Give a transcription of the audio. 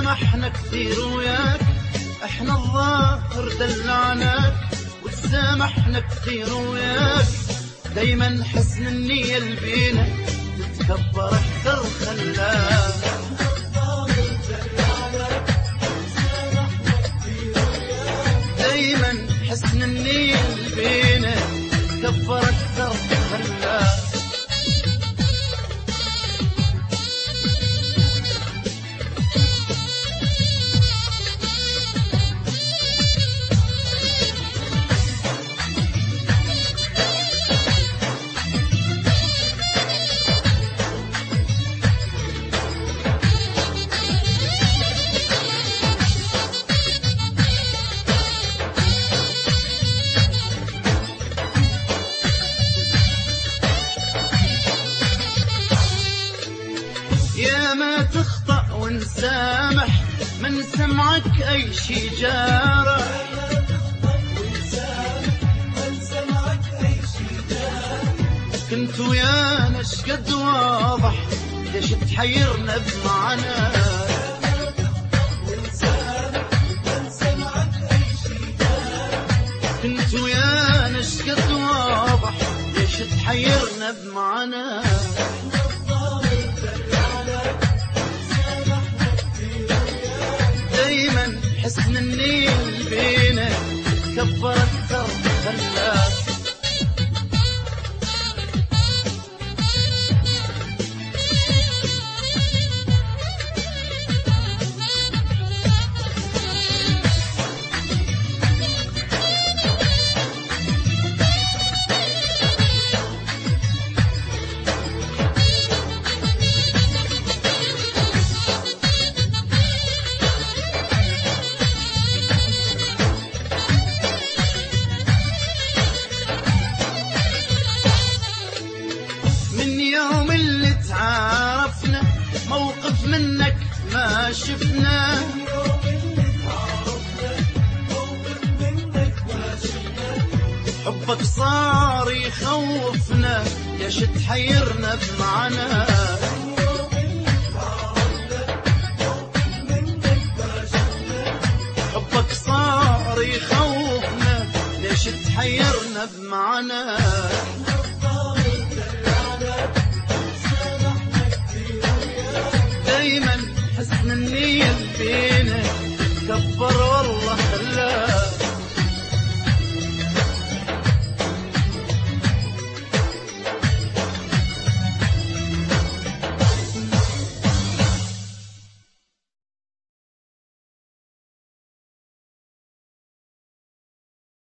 وتسامحنا كثير وياك، احنا الظاهر دلعناك وتسامحنا كثير وياك. دايما حسن النية البينا تتكبر اكثر خلاك. دايما حسن النية البينا تتكبر اكثر خلاك. يا ما تخطأ ونسامح من سمعك أي شي جارح. كنت ويانا شقد واضح ليش تحيرنا بمعنى. كنت ويانا شقد واضح ليش تحيرنا بمعنى. دايما حسن النية بينا تكبر اكثر خلاك. من يوم اللي تعارفنا موقف منك ما شفنا. حبك صار يخوفنا ليش تحيرنا بمعنى. حبك صار يخوفنا ليش تحيرنا بمعنى. دايما حسن النية بينا تكبر والله خلاك.